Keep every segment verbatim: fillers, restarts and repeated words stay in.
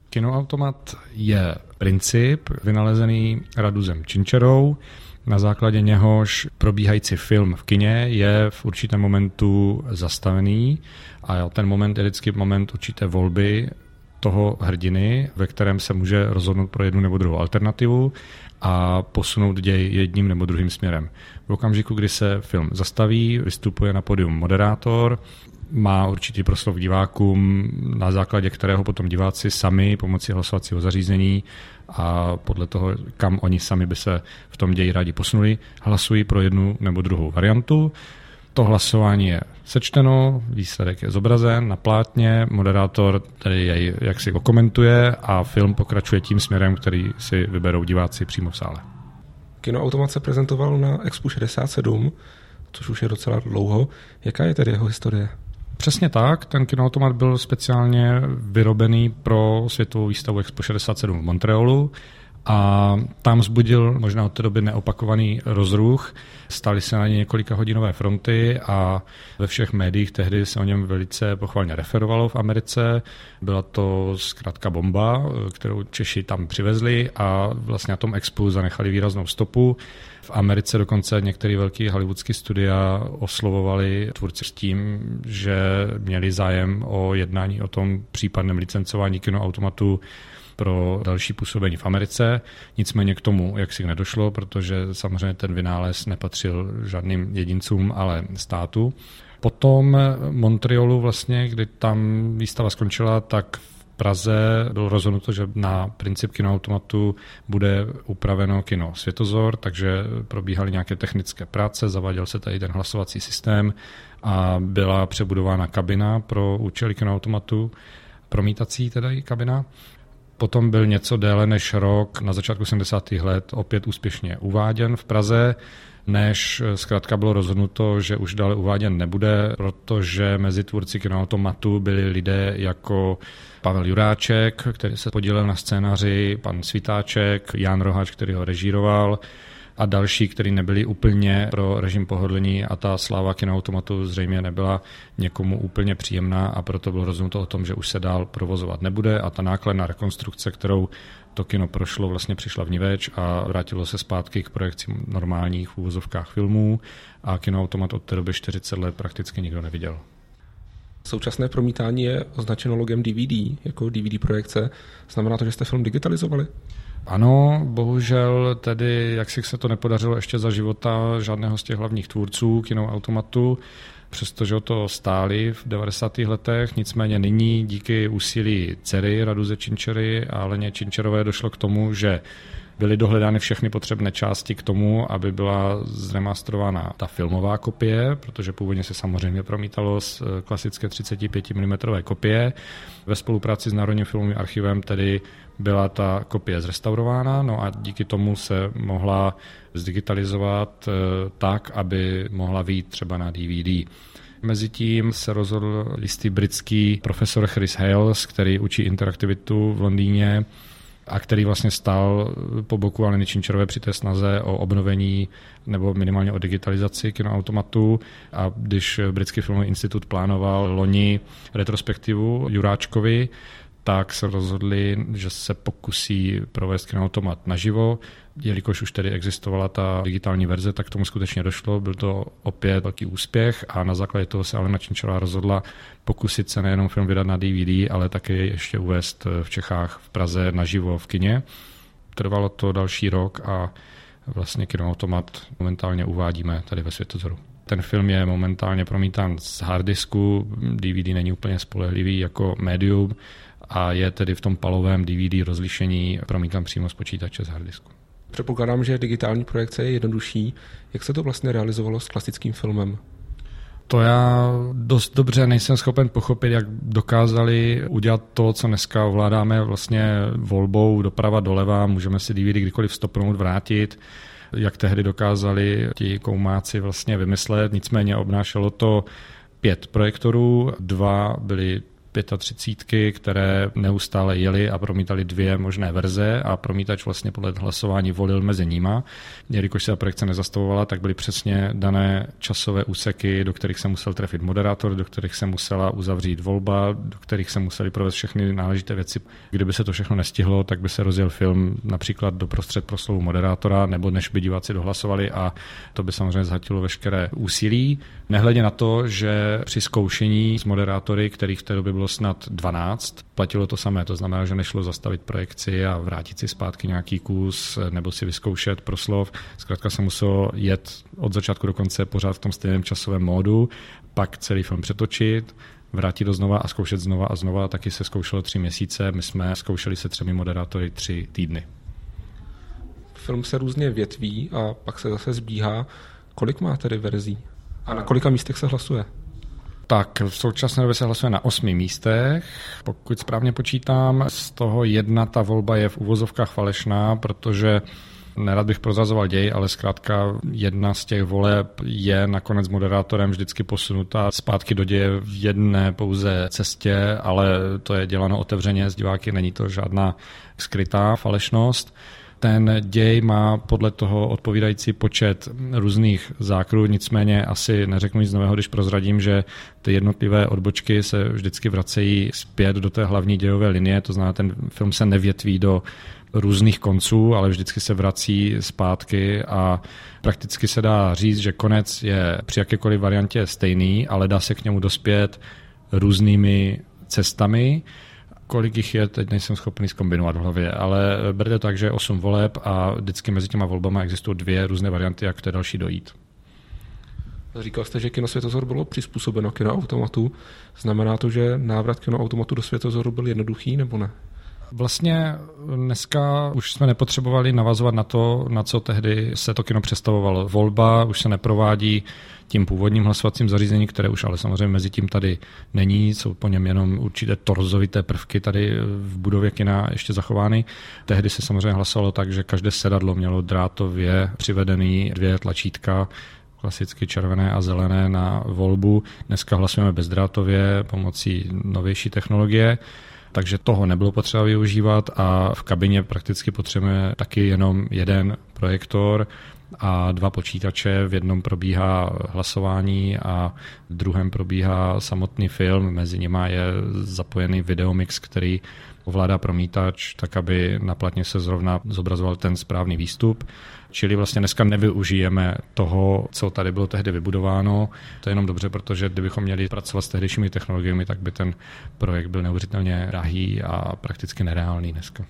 Kinoautomat je princip vynalezený Raduzem Činčerou, na základě něhož probíhající film v kině je v určitém momentu zastavený a ten moment je vždycky moment určité volby toho hrdiny, ve kterém se může rozhodnout pro jednu nebo druhou alternativu a posunout děj jedním nebo druhým směrem. V okamžiku, kdy se film zastaví, vystupuje na pódium moderátor, má určitý proslov divákům, na základě kterého potom diváci sami pomocí hlasovacího zařízení a podle toho, kam oni sami by se v tom ději rádi posunuli, hlasují pro jednu nebo druhou variantu. To hlasování je sečteno, výsledek je zobrazen na plátně, moderátor tedy jej jaksi okomentuje a film pokračuje tím směrem, který si vyberou diváci přímo v sále. Kinoautomat se prezentoval na Expu šedesát sedm, což už je docela dlouho. Jaká je tedy jeho historie? Přesně tak, ten kinoautomat byl speciálně vyrobený pro světovou výstavu Expo šedesát sedm v Montrealu a tam vzbudil možná od té doby neopakovaný rozruch. Staly se na ně několika hodinové fronty a ve všech médiích tehdy se o něm velice pochvalně referovalo v Americe. Byla to zkrátka bomba, kterou Češi tam přivezli a vlastně na tom expu zanechali výraznou stopu. V Americe dokonce některé velké hollywoodské studia oslovovali tvůrci s tím, že měli zájem o jednání o tom případném licencování kinoautomatu pro další působení v Americe. Nicméně k tomu jaksi nedošlo, protože samozřejmě ten vynález nepatřil žádným jedincům, ale státu. Potom Montrealu vlastně, kdy tam výstava skončila, tak v Praze bylo rozhodnuto, že na princip kinoautomatu bude upraveno kino Světozor, takže probíhaly nějaké technické práce, zaváděl se tady ten hlasovací systém a byla přebudována kabina pro účely kinoautomatu, promítací teda i kabina. Potom byl něco déle než rok na začátku sedmdesátých let opět úspěšně uváděn v Praze, než zkrátka bylo rozhodnuto, že už dále uváděn nebude, protože mezi tvůrci kinoautomatu byli lidé jako Pavel Juráček, který se podílel na scénáři, pan Svitáček, Jan Rohač, který ho režíroval, a další, kteří nebyli úplně pro režim pohodlní a ta sláva kinoautomatu zřejmě nebyla někomu úplně příjemná a proto bylo rozhodnuto o tom, že už se dál provozovat nebude a ta nákladná rekonstrukce, kterou to kino prošlo, vlastně přišla vniveč a vrátilo se zpátky k projekcím normálních v uvozovkách filmů a kinoautomat od té doby čtyřicet let prakticky nikdo neviděl. Současné promítání je označeno logem D V D, jako D V D projekce. Znamená to, že jste film digitalizovali? Ano, bohužel tedy, jak si se to nepodařilo ještě za života žádného z těch hlavních tvůrců kinoautomatu, přestože o to stáli v devadesátých letech, nicméně nyní díky úsilí dcery Raduze Činčery a Leně Činčerové došlo k tomu, že byly dohledány všechny potřebné části k tomu, aby byla zremasterována ta filmová kopie, protože původně se samozřejmě promítalo z klasické třicet pět milimetrů kopie. Ve spolupráci s Národním filmovým archivem tedy byla ta kopie zrestaurována, no a díky tomu se mohla zdigitalizovat tak, aby mohla vyjít třeba na D V D. Mezitím se rozhodl jistý britský profesor Chris Hales, který učí interaktivitu v Londýně, a který vlastně stál po boku Aleny Činčerové při té snaze o obnovení nebo minimálně o digitalizaci kinoautomatu. A když Britský filmový institut plánoval loni retrospektivu Juráčkovi, tak se rozhodli, že se pokusí provést kinoautomat naživo. Jelikož už tedy existovala ta digitální verze, tak k tomu skutečně došlo. Byl to opět velký úspěch a na základě toho se Alena Činčerová rozhodla pokusit se nejenom film vydat na D V D, ale také ještě uvést v Čechách, v Praze naživo v kině. Trvalo to další rok a vlastně kinoautomat momentálně uvádíme tady ve Světozoru. Ten film je momentálně promítán z harddisku, D V D není úplně spolehlivý jako médium a je tedy v tom palovém D V D rozlišení promítán přímo z počítače z harddisku. Předpokládám, že digitální projekce je jednodušší. Jak se to vlastně realizovalo s klasickým filmem? To já dost dobře nejsem schopen pochopit, jak dokázali udělat to, co dneska ovládáme vlastně volbou doprava doleva, můžeme si D V D kdykoliv stopnout, vrátit, jak tehdy dokázali ti koumáci vlastně vymyslet. Nicméně obnášelo to pět projektorů, dva byly třicítky, které neustále jeli a promítali dvě možné verze a promítač vlastně podle hlasování volil mezi nima. Jelikož se ta projekce nezastavovala, tak byly přesně dané časové úseky, do kterých se musel trefit moderátor, do kterých se musela uzavřít volba, do kterých se museli provést všechny náležité věci. Kdyby se to všechno nestihlo, tak by se rozjel film například doprostřed proslovu moderátora, nebo než by diváci dohlasovali a to by samozřejmě zhatilo veškeré úsilí. Nehledě na to, že při zkoušení s moderátory, kterých v té době bylo snad dvanáct, platilo to samé. To znamená, že nešlo zastavit projekci a vrátit si zpátky nějaký kus nebo si vyzkoušet proslov. Zkrátka se muselo jet od začátku do konce pořád v tom stejném časovém módu, pak celý film přetočit, vrátit do znova a zkoušet znova a znova. Taky se zkoušelo tři měsíce, my jsme zkoušeli se třemi moderátory tři týdny. Film se různě větví a pak se zase zbíhá. Kolik má tedy verzí? A na kolika místech se hlasuje? Tak v současné době se hlasuje na osmi místech. Pokud správně počítám, z toho jedna ta volba je v uvozovkách falešná, protože nerad bych prozrazoval děj, ale zkrátka jedna z těch voleb je nakonec moderátorem vždycky posunutá zpátky do děje v jedné pouze cestě, ale to je děláno otevřeně s diváky, není to žádná skrytá falešnost. Ten děj má podle toho odpovídající počet různých zákrut, nicméně asi neřeknu nic nového, když prozradím, že ty jednotlivé odbočky se vždycky vracejí zpět do té hlavní dějové linie, to znamená, ten film se nevětví do různých konců, ale vždycky se vrací zpátky a prakticky se dá říct, že konec je při jakékoliv variantě stejný, ale dá se k němu dospět různými cestami. Kolik jich je, teď nejsem schopný zkombinovat v hlavě, ale berte tak, že osm voleb a vždycky mezi těma volbama existují dvě různé varianty, jak k té další dojít. Říkal jste, že Kino Světozor bylo přizpůsobeno kinoautomatu. Znamená to, že návrat kinoautomatu do Světozoru byl jednoduchý, nebo ne? Vlastně dneska už jsme nepotřebovali navazovat na to, na co tehdy se to kino představovalo. Volba už se neprovádí tím původním hlasovacím zařízením, které už ale samozřejmě mezi tím tady není, jsou po něm jenom určité torzovité prvky tady v budově kina ještě zachovány. Tehdy se samozřejmě hlasovalo tak, že každé sedadlo mělo drátově přivedený dvě tlačítka, klasicky červené a zelené na volbu. Dneska hlasujeme bezdrátově pomocí novější technologie. Takže toho nebylo potřeba využívat a v kabině prakticky potřebujeme taky jenom jeden projektor a dva počítače. V jednom probíhá hlasování a v druhém probíhá samotný film. Mezi nimi je zapojený videomix, který ovládá promítač, tak aby na platně se zrovna zobrazoval ten správný výstup. Čili vlastně dneska nevyužijeme toho, co tady bylo tehdy vybudováno. To je jenom dobře, protože kdybychom měli pracovat s tehdejšími technologiemi, tak by ten projekt byl neuvěřitelně drahý a prakticky nereálný dneska.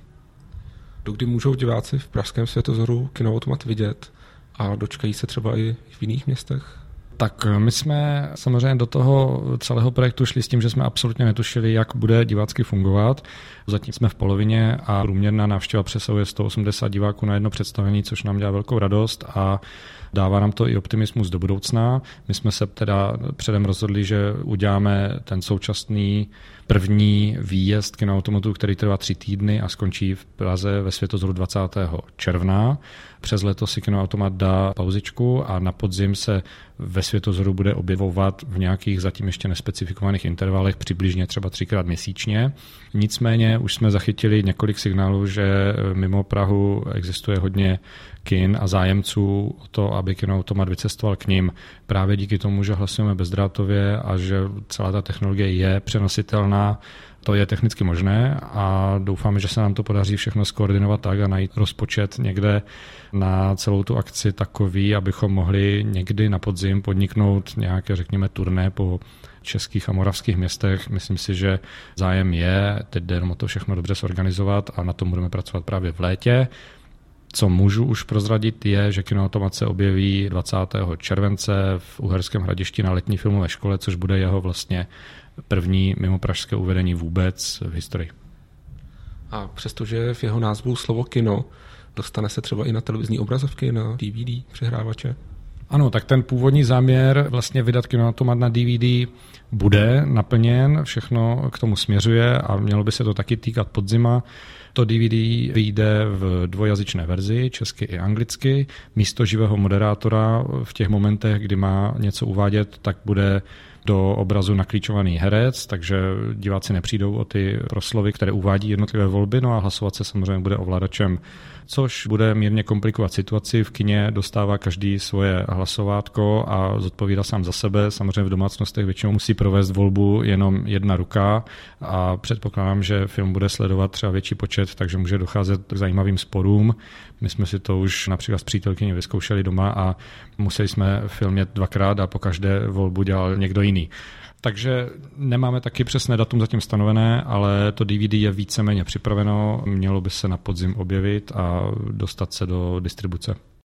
Dokdy můžou diváci v pražském Světozoru kinoautomat vidět a dočkají se třeba i v jiných městech? Tak my jsme samozřejmě do toho celého projektu šli s tím, že jsme absolutně netušili, jak bude divácky fungovat. Zatím jsme v polovině a průměrná návštěva přesahuje sto osmdesát diváků na jedno představení, což nám dělá velkou radost a dává nám to i optimismus do budoucna. My jsme se teda předem rozhodli, že uděláme ten současný první výjezd kinoautomatu, který trvá tři týdny a skončí v Praze ve Světozoru dvacátého června. Přes léto si kinoautomat dá pauzičku a na podzim se ve Světozoru bude objevovat v nějakých zatím ještě nespecifikovaných intervalech přibližně třeba třikrát měsíčně. Nicméně už jsme zachytili několik signálů, že mimo Prahu existuje hodně kin a zájemců o to, aby kinoautomat vycestoval k nim. Právě díky tomu, že hlasujeme bezdrátově a že celá ta technologie je přenositelná, to je technicky možné a doufáme, že se nám to podaří všechno skoordinovat tak a najít rozpočet někde na celou tu akci takový, abychom mohli někdy na podzim podniknout nějaké, řekněme, turné po českých a moravských městech. Myslím si, že zájem je, teď jde jenom o to všechno dobře zorganizovat a na tom budeme pracovat právě v létě. Co můžu už prozradit je, že kinoautomat se objeví dvacátého července v Uherském Hradišti na letní filmové škole, což bude jeho vlastně první mimo pražské uvedení vůbec v historii. A přestože v jeho názvu slovo kino, dostane se třeba i na televizní obrazovky, na D V D přehrávače? Ano, tak ten původní záměr vlastně vydat kinoautomat na D V D bude naplněn, všechno k tomu směřuje a mělo by se to taky týkat podzima. To D V D vyjde v dvojazyčné verzi, česky i anglicky. Místo živého moderátora v těch momentech, kdy má něco uvádět, tak bude do obrazu naklíčovaný herec, takže diváci nepřijdou o ty proslovy, které uvádí jednotlivé volby, no a hlasovat se samozřejmě bude ovladačem, což bude mírně komplikovat situaci. V kině dostává každý svoje hlasovátko a zodpovídá sám za sebe. Samozřejmě v domácnostech většinou musí provést volbu jenom jedna ruka a předpokládám, že film bude sledovat třeba větší počet, takže může docházet k zajímavým sporům. My jsme si to už například s přítelkyní vyzkoušeli doma a museli jsme film jet dvakrát a po každé volbu dělal někdo jiný. Takže nemáme taky přesné datum zatím stanovené, ale to D V D je víceméně připraveno, mělo by se na podzim objevit a dostat se do distribuce.